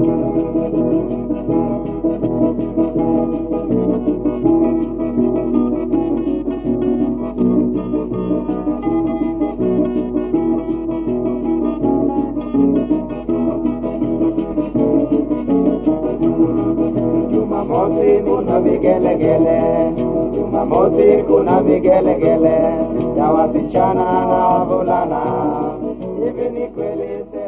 Jumamosi kuna vigelegele, Jumamosi kuna vigelegele ya wasichana na wavulana. Hivi ni kweli?